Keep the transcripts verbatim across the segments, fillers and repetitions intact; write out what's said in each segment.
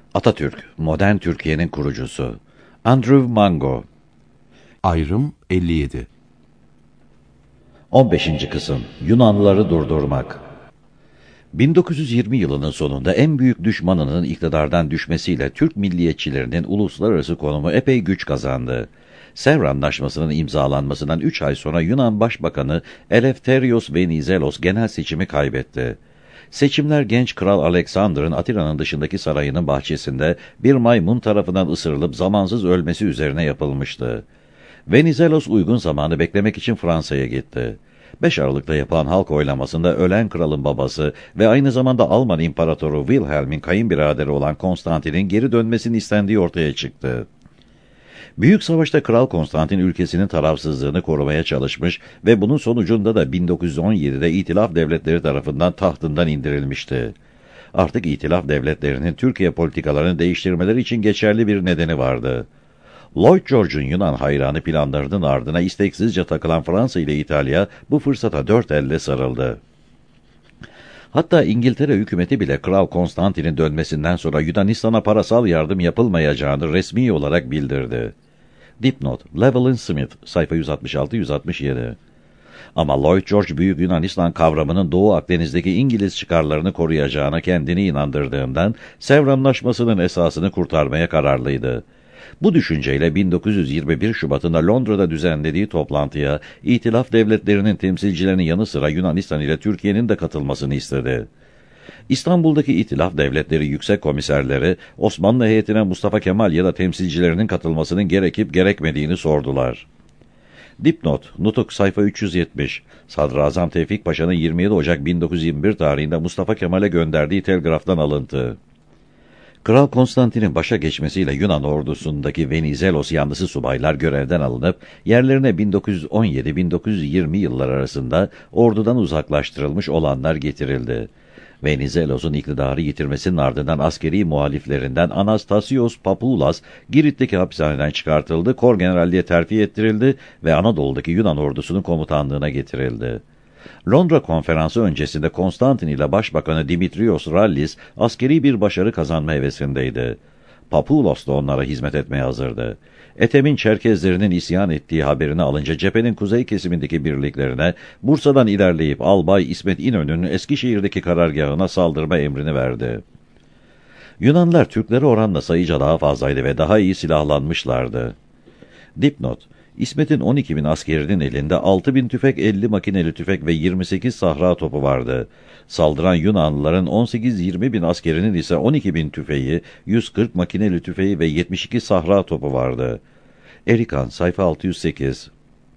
Atatürk, modern Türkiye'nin kurucusu. Andrew Mango. Ayrım elli yedi. on beşinci kısım. Yunanlıları durdurmak. bin dokuz yüz yirmi yılının sonunda en büyük düşmanının iktidardan düşmesiyle Türk milliyetçilerinin uluslararası konumu epey güç kazandı. Sevr Anlaşması'nın imzalanmasından üç ay sonra Yunan Başbakanı Eleftherios Venizelos genel seçimi kaybetti. Seçimler genç Kral Alexander'ın Atina'nın dışındaki sarayının bahçesinde bir maymun tarafından ısırılıp zamansız ölmesi üzerine yapılmıştı. Venizelos uygun zamanı beklemek için Fransa'ya gitti. beş Aralık'ta yapılan halk oylamasında ölen kralın babası ve aynı zamanda Alman İmparatoru Wilhelm'in kayınbiraderi olan Konstantin'in geri dönmesini istendiği ortaya çıktı. Büyük Savaş'ta Kral Konstantin ülkesinin tarafsızlığını korumaya çalışmış ve bunun sonucunda da bin dokuz yüz on yedide İtilaf Devletleri tarafından tahtından indirilmişti. Artık İtilaf Devletleri'nin Türkiye politikalarını değiştirmeleri için geçerli bir nedeni vardı. Lloyd George'un Yunan hayranı planlarının ardına isteksizce takılan Fransa ile İtalya bu fırsata dört elle sarıldı. Hatta İngiltere hükümeti bile Kral Konstantin'in dönmesinden sonra Yunanistan'a parasal yardım yapılmayacağını resmi olarak bildirdi. Dipnot, Llewellyn Smith, sayfa yüz altmış altı yüz altmış yedi. Ama Lloyd George Büyük Yunanistan kavramının Doğu Akdeniz'deki İngiliz çıkarlarını koruyacağına kendini inandırdığından Sevr Anlaşması'nın esasını kurtarmaya kararlıydı. Bu düşünceyle bin dokuz yüz yirmi bir Şubat'ında Londra'da düzenlediği toplantıya İtilaf Devletleri'nin temsilcilerinin yanı sıra Yunanistan ile Türkiye'nin de katılmasını istedi. İstanbul'daki İtilaf Devletleri Yüksek Komiserleri Osmanlı heyetine Mustafa Kemal ya da temsilcilerinin katılmasının gerekip gerekmediğini sordular. Dipnot, Nutuk sayfa üç yüz yetmiş. Sadrazam Tevfik Paşa'nın yirmi yedi Ocak bin dokuz yüz yirmi bir tarihinde Mustafa Kemal'e gönderdiği telgraftan alıntı. Kral Konstantin'in başa geçmesiyle Yunan ordusundaki Venizelos yanlısı subaylar görevden alınıp yerlerine bin dokuz yüz on yedi bin dokuz yüz yirmi yıllar arasında ordudan uzaklaştırılmış olanlar getirildi. Venizelos'un iktidarı yitirmesinin ardından askeri muhaliflerinden Anastasios Papoulas Girit'teki hapishaneden çıkartıldı, kor generalliğe terfi ettirildi ve Anadolu'daki Yunan ordusunun komutanlığına getirildi. Londra Konferansı öncesinde Konstantin ile Başbakanı Dimitrios Rallis askeri bir başarı kazanma hevesindeydi. Papoulos da onlara hizmet etmeye hazırdı. Ethem'in Çerkezlerinin isyan ettiği haberini alınca cephenin kuzey kesimindeki birliklerine Bursa'dan ilerleyip Albay İsmet İnönü'nün Eskişehir'deki karargahına saldırma emrini verdi. Yunanlar Türklere oranla sayıca daha fazlaydı ve daha iyi silahlanmışlardı. Dipnot, İsmet'in on iki bin askerinin elinde altı bin tüfek, elli makineli tüfek ve yirmi sekiz sahra topu vardı. Saldıran Yunanlıların on sekiz yirmi bin askerinin ise on iki bin tüfeği, yüz kırk makineli tüfeği ve yetmiş iki sahra topu vardı. Erikan, sayfa altı yüz sekiz.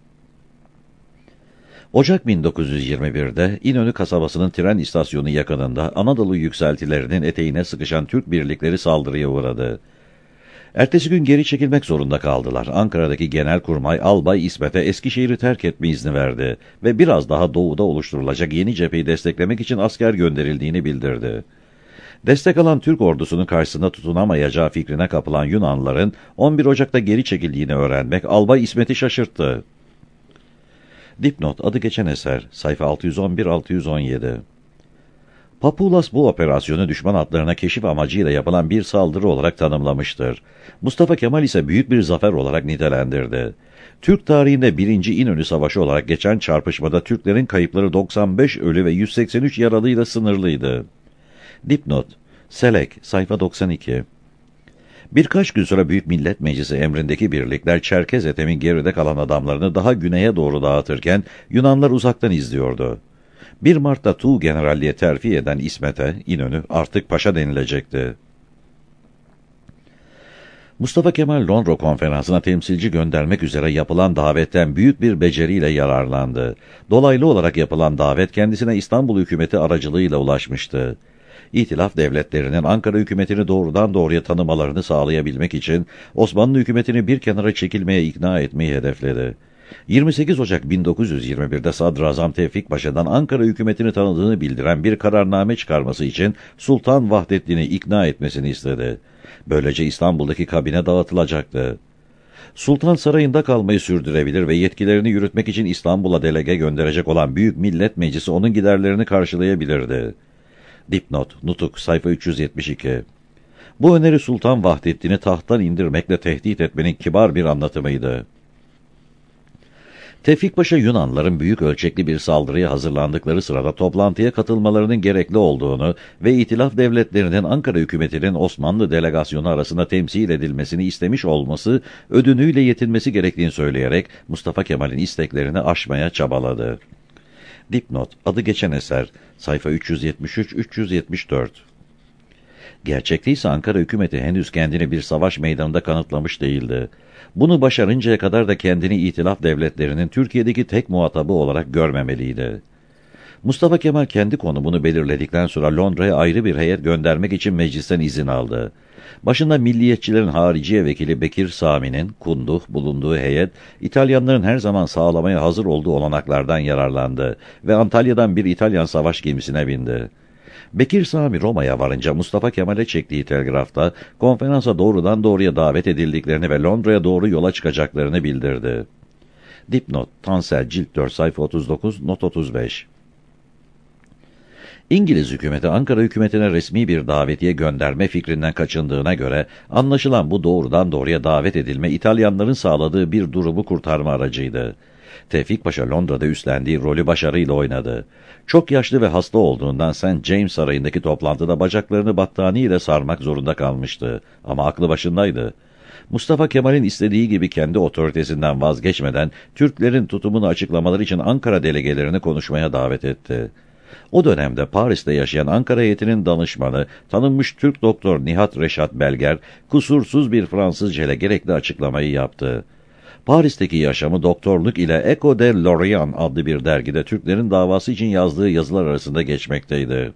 Ocak bin dokuz yüz yirmi birde İnönü kasabasının tren istasyonu yakınında Anadolu yükseltilerinin eteğine sıkışan Türk birlikleri saldırıya uğradı. Ertesi gün geri çekilmek zorunda kaldılar. Ankara'daki Genelkurmay Albay İsmet'e Eskişehir'i terk etme izni verdi ve biraz daha doğuda oluşturulacak yeni cepheyi desteklemek için asker gönderildiğini bildirdi. Destek alan Türk ordusunun karşısında tutunamayacağı fikrine kapılan Yunanlıların on bir Ocak'ta geri çekildiğini öğrenmek Albay İsmet'i şaşırttı. Dipnot, adı geçen eser, sayfa altı yüz on bir altı yüz on yedi. Papoulas bu operasyonu düşman hatlarına keşif amacıyla yapılan bir saldırı olarak tanımlamıştır. Mustafa Kemal ise büyük bir zafer olarak nitelendirdi. Türk tarihinde birinci İnönü Savaşı olarak geçen çarpışmada Türklerin kayıpları doksan beş ölü ve yüz seksen üç yaralıyla sınırlıydı. Dipnot, Selek, sayfa doksan iki. Birkaç gün sonra Büyük Millet Meclisi emrindeki birlikler Çerkez Ethem'in geride kalan adamlarını daha güneye doğru dağıtırken Yunanlar uzaktan izliyordu. bir Mart'ta Tuğ generalliğe terfi eden İsmet'e, İnönü artık paşa denilecekti. Mustafa Kemal Londra Konferansı'na temsilci göndermek üzere yapılan davetten büyük bir beceriyle yararlandı. Dolaylı olarak yapılan davet kendisine İstanbul hükümeti aracılığıyla ulaşmıştı. İtilaf devletlerinin Ankara hükümetini doğrudan doğruya tanımalarını sağlayabilmek için Osmanlı hükümetini bir kenara çekilmeye ikna etmeyi hedefledi. yirmi sekiz Ocak bin dokuz yüz yirmi birde Sadrazam Tevfik Paşa'dan Ankara hükümetini tanıdığını bildiren bir kararname çıkarması için Sultan Vahdettin'i ikna etmesini istedi. Böylece İstanbul'daki kabine dağıtılacaktı. Sultan sarayında kalmayı sürdürebilir ve yetkilerini yürütmek için İstanbul'a delege gönderecek olan Büyük Millet Meclisi onun giderlerini karşılayabilirdi. Dipnot, Nutuk, sayfa üç yüz yetmiş iki. Bu öneri Sultan Vahdettin'i tahttan indirmekle tehdit etmenin kibar bir anlatımıydı. Tevfik Paşa, Yunanların büyük ölçekli bir saldırıya hazırlandıkları sırada toplantıya katılmalarının gerekli olduğunu ve İtilaf Devletleri'nin Ankara hükümetinin Osmanlı delegasyonu arasında temsil edilmesini istemiş olması ödünüyle yetinmesi gerektiğini söyleyerek Mustafa Kemal'in isteklerini aşmaya çabaladı. Dipnot, adı geçen eser, sayfa üç yüz yetmiş üç üç yüz yetmiş dört. Gerçekte ise Ankara hükümeti henüz kendini bir savaş meydanında kanıtlamış değildi. Bunu başarıncaya kadar da kendini İtilaf Devletleri'nin Türkiye'deki tek muhatabı olarak görmemeliydi. Mustafa Kemal kendi konumunu belirledikten sonra Londra'ya ayrı bir heyet göndermek için meclisten izin aldı. Başında milliyetçilerin hariciye vekili Bekir Sami'nin Kunduh bulunduğu heyet, İtalyanların her zaman sağlamaya hazır olduğu olanaklardan yararlandı ve Antalya'dan bir İtalyan savaş gemisine bindi. Bekir Sami Roma'ya varınca Mustafa Kemal'e çektiği telgrafta konferansa doğrudan doğruya davet edildiklerini ve Londra'ya doğru yola çıkacaklarını bildirdi. Dipnot, Tansel cilt dört sayfa otuz dokuz not otuz beş. İngiliz hükümeti Ankara hükümetine resmi bir davetiye gönderme fikrinden kaçındığına göre anlaşılan bu doğrudan doğruya davet edilme İtalyanların sağladığı bir durumu kurtarma aracıydı. Tevfik Paşa Londra'da üstlendiği rolü başarıyla oynadı. Çok yaşlı ve hasta olduğundan Saint James Sarayı'ndaki toplantıda bacaklarını battaniye ile sarmak zorunda kalmıştı. Ama aklı başındaydı. Mustafa Kemal'in istediği gibi kendi otoritesinden vazgeçmeden Türklerin tutumunu açıklamaları için Ankara delegelerini konuşmaya davet etti. O dönemde Paris'te yaşayan Ankara heyetinin danışmanı, tanınmış Türk doktor Nihat Reşat Belger, kusursuz bir Fransızca ile gerekli açıklamayı yaptı. Paris'teki yaşamı doktorluk ile Echo de Lorient adlı bir dergide Türklerin davası için yazdığı yazılar arasında geçmekteydi.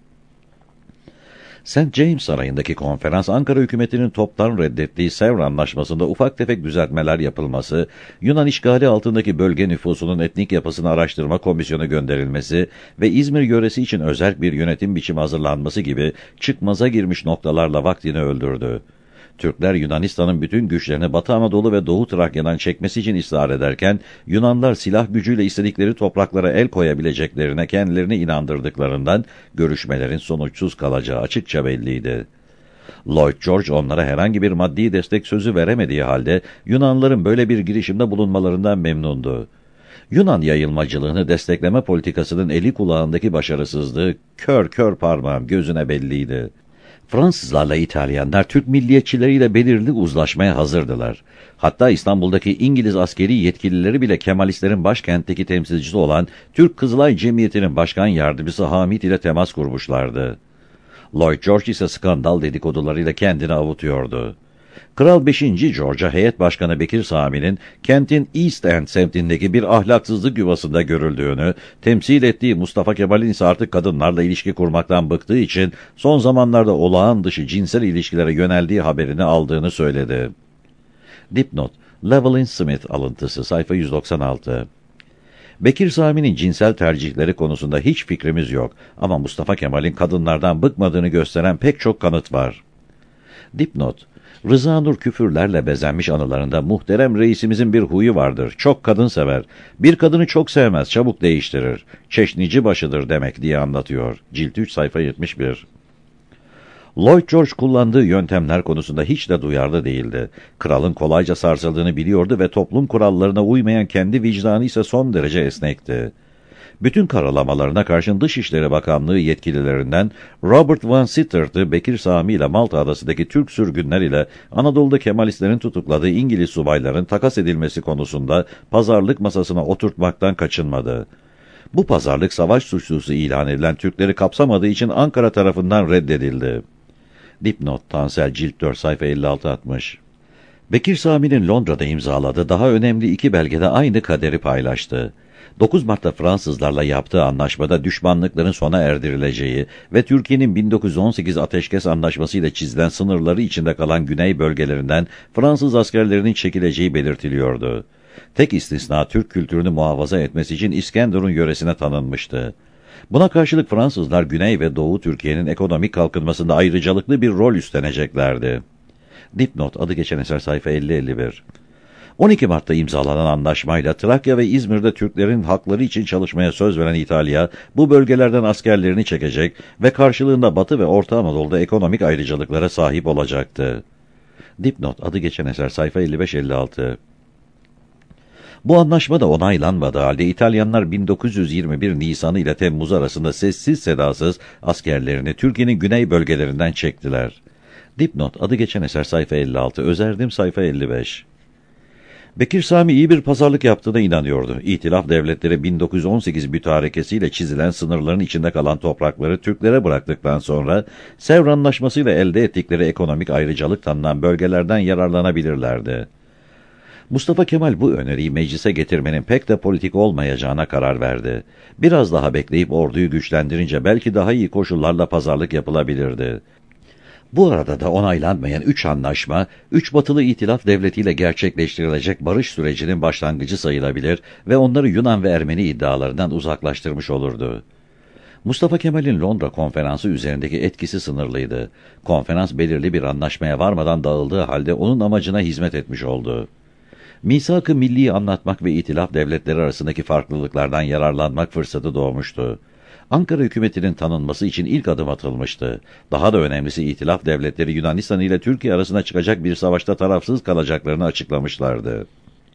Saint James Sarayı'ndaki konferans, Ankara hükümetinin toptan reddettiği Sevr Anlaşması'nda ufak tefek düzeltmeler yapılması, Yunan işgali altındaki bölge nüfusunun etnik yapısını araştırma komisyonu gönderilmesi ve İzmir yöresi için özel bir yönetim biçimi hazırlanması gibi çıkmaza girmiş noktalarla vaktini öldürdü. Türkler Yunanistan'ın bütün güçlerini Batı Anadolu ve Doğu Trakya'dan çekmesi için ısrar ederken, Yunanlar silah gücüyle istedikleri topraklara el koyabileceklerine kendilerini inandırdıklarından görüşmelerin sonuçsuz kalacağı açıkça belliydi. Lloyd George onlara herhangi bir maddi destek sözü veremediği halde Yunanların böyle bir girişimde bulunmalarından memnundu. Yunan yayılmacılığını destekleme politikasının eli kulağındaki başarısızlığı kör kör parmağım gözüne belliydi. Fransızlarla İtalyanlar Türk milliyetçileriyle belirli uzlaşmaya hazırdılar. Hatta İstanbul'daki İngiliz askeri yetkilileri bile Kemalistlerin başkentteki temsilcisi olan Türk Kızılay Cemiyeti'nin başkan yardımcısı Hamit ile temas kurmuşlardı. Lloyd George ise skandal dedikodularıyla kendini avutuyordu. Kral beşinci George'a heyet başkanı Bekir Sami'nin kentin East End semtindeki bir ahlaksızlık yuvasında görüldüğünü, temsil ettiği Mustafa Kemal'in ise artık kadınlarla ilişki kurmaktan bıktığı için son zamanlarda olağan dışı cinsel ilişkilere yöneldiği haberini aldığını söyledi. Dipnot, Llewellyn Smith alıntısı, sayfa yüz doksan altı. Bekir Sami'nin cinsel tercihleri konusunda hiç fikrimiz yok ama Mustafa Kemal'in kadınlardan bıkmadığını gösteren pek çok kanıt var. Dipnot, Rıza Nur küfürlerle bezenmiş anılarında muhterem reisimizin bir huyu vardır. Çok kadın sever. Bir kadını çok sevmez, çabuk değiştirir. Çeşnici başıdır demek diye anlatıyor. Cilt üç sayfa yetmiş bir. Lloyd George kullandığı yöntemler konusunda hiç de duyarlı değildi. Kralın kolayca sarsıldığını biliyordu ve toplum kurallarına uymayan kendi vicdanı ise son derece esnekti. Bütün karalamalarına karşın Dışişleri Bakanlığı yetkililerinden Robert Van Sittert'ı Bekir Sami ile Malta Adası'ndaki Türk sürgünler ile Anadolu'da Kemalistlerin tutukladığı İngiliz subayların takas edilmesi konusunda pazarlık masasına oturtmaktan kaçınmadı. Bu pazarlık savaş suçlusu ilan edilen Türkleri kapsamadığı için Ankara tarafından reddedildi. Dipnot, Tansel cilt dört sayfa elli altı altmış. Bekir Sami'nin Londra'da imzaladığı daha önemli iki belgede aynı kaderi paylaştı. dokuz Mart'ta Fransızlarla yaptığı anlaşmada düşmanlıkların sona erdirileceği ve Türkiye'nin bin dokuz yüz on sekiz Ateşkes Anlaşması ile çizilen sınırları içinde kalan güney bölgelerinden Fransız askerlerinin çekileceği belirtiliyordu. Tek istisna Türk kültürünü muhafaza etmesi için İskenderun yöresine tanınmıştı. Buna karşılık Fransızlar Güney ve Doğu Türkiye'nin ekonomik kalkınmasında ayrıcalıklı bir rol üstleneceklerdi. Dipnot, adı geçen eser, sayfa elli elli bir. on iki Mart'ta imzalanan anlaşmayla Trakya ve İzmir'de Türklerin hakları için çalışmaya söz veren İtalya, bu bölgelerden askerlerini çekecek ve karşılığında Batı ve Orta Anadolu'da ekonomik ayrıcalıklara sahip olacaktı. Dipnot, adı geçen eser, sayfa elli beş elli altı. Bu anlaşma da onaylanmadığı halde İtalyanlar bin dokuz yüz yirmi bir Nisan ile Temmuz arasında sessiz sedasız askerlerini Türkiye'nin güney bölgelerinden çektiler. Dipnot, adı geçen eser, sayfa elli altı, özerdim, sayfa elli beş. Bekir Sami iyi bir pazarlık yaptığına inanıyordu. İtilaf devletleri bin dokuz yüz on sekiz mütarekesiyle çizilen sınırların içinde kalan toprakları Türklere bıraktıktan sonra Sevr Anlaşması'yla elde ettikleri ekonomik ayrıcalık tanınan bölgelerden yararlanabilirlerdi. Mustafa Kemal bu öneriyi meclise getirmenin pek de politik olmayacağına karar verdi. Biraz daha bekleyip orduyu güçlendirince belki daha iyi koşullarla pazarlık yapılabilirdi. Bu arada da onaylanmayan üç anlaşma, üç batılı itilaf devletiyle gerçekleştirilecek barış sürecinin başlangıcı sayılabilir ve onları Yunan ve Ermeni iddialarından uzaklaştırmış olurdu. Mustafa Kemal'in Londra konferansı üzerindeki etkisi sınırlıydı. Konferans belirli bir anlaşmaya varmadan dağıldığı halde onun amacına hizmet etmiş oldu. Misak-ı Milli'yi anlatmak ve itilaf devletleri arasındaki farklılıklardan yararlanmak fırsatı doğmuştu. Ankara hükümetinin tanınması için ilk adım atılmıştı. Daha da önemlisi itilaf devletleri Yunanistan ile Türkiye arasında çıkacak bir savaşta tarafsız kalacaklarını açıklamışlardı.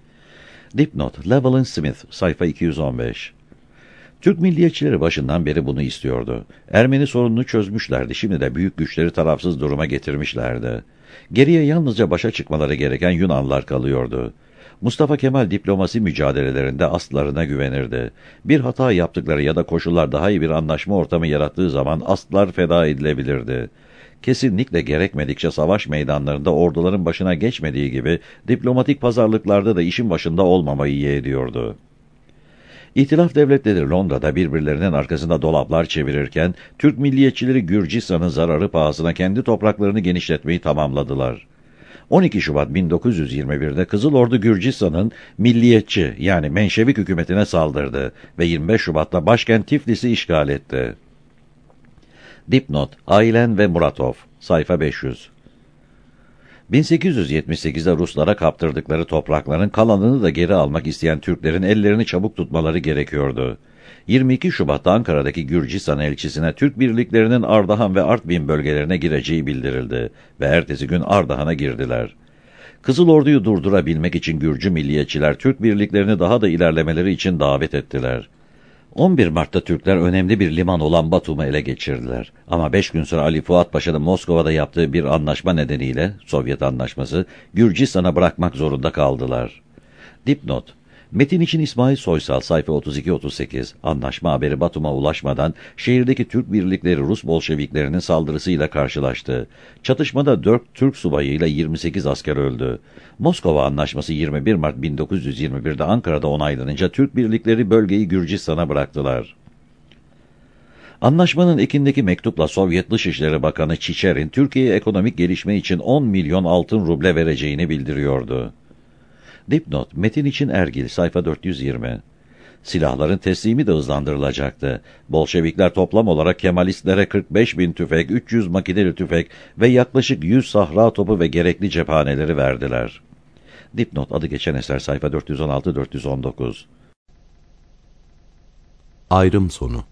Dipnot, Llewellyn Smith, sayfa iki yüz on beş. Türk milliyetçileri başından beri bunu istiyordu. Ermeni sorununu çözmüşlerdi, şimdi de büyük güçleri tarafsız duruma getirmişlerdi. Geriye yalnızca başa çıkmaları gereken Yunanlılar kalıyordu. Mustafa Kemal diplomasi mücadelelerinde aslarına güvenirdi. Bir hata yaptıkları ya da koşullar daha iyi bir anlaşma ortamı yarattığı zaman aslar feda edilebilirdi. Kesinlikle gerekmedikçe savaş meydanlarında orduların başına geçmediği gibi diplomatik pazarlıklarda da işin başında olmamayı yeğliyordu. İtilaf devletleri Londra'da birbirlerinin arkasında dolaplar çevirirken, Türk milliyetçileri Gürcistan'ın zararı pahasına kendi topraklarını genişletmeyi tamamladılar. on iki Şubat bin dokuz yüz yirmi bir'de Kızıl Ordu Gürcistan'ın milliyetçi yani Menşevik hükümetine saldırdı ve yirmi beş Şubat'ta başkent Tiflis'i işgal etti. Dipnot, Aylen ve Muratov, sayfa beş yüz. bin sekiz yüz yetmiş sekiz'de Ruslara kaptırdıkları toprakların kalanını da geri almak isteyen Türklerin ellerini çabuk tutmaları gerekiyordu. yirmi iki Şubat'ta Ankara'daki Gürcistan elçisine Türk birliklerinin Ardahan ve Artvin bölgelerine gireceği bildirildi ve ertesi gün Ardahan'a girdiler. Kızıl Ordu'yu durdurabilmek için Gürcü milliyetçiler Türk birliklerini daha da ilerlemeleri için davet ettiler. on bir Mart'ta Türkler önemli bir liman olan Batum'u ele geçirdiler. Ama beş gün sonra Ali Fuat Paşa'nın Moskova'da yaptığı bir anlaşma nedeniyle, Sovyet anlaşması, Gürcistan'a bırakmak zorunda kaldılar. Dipnot, metin için İsmail Soysal, sayfa otuz iki otuz sekiz, anlaşma haberi Batum'a ulaşmadan şehirdeki Türk birlikleri Rus Bolşeviklerinin saldırısıyla karşılaştı. Çatışmada dört Türk subayıyla yirmi sekiz asker öldü. Moskova Anlaşması yirmi bir Mart bin dokuz yüz yirmi bir'de Ankara'da onaylanınca Türk birlikleri bölgeyi Gürcistan'a bıraktılar. Anlaşmanın ekindeki mektupla Sovyet Dışişleri Bakanı Çiçerin, Türkiye'ye ekonomik gelişme için on milyon altın ruble vereceğini bildiriyordu. Dipnot, metin için Ergil, sayfa dört yüz yirmi. Silahların teslimi de hızlandırılacaktı. Bolşevikler toplam olarak Kemalistlere kırk beş bin tüfek, üç yüz makineli tüfek ve yaklaşık yüz sahra topu ve gerekli cephaneleri verdiler. Dipnot, adı geçen eser, sayfa dört yüz on altı dört yüz on dokuz. Ayrım sonu.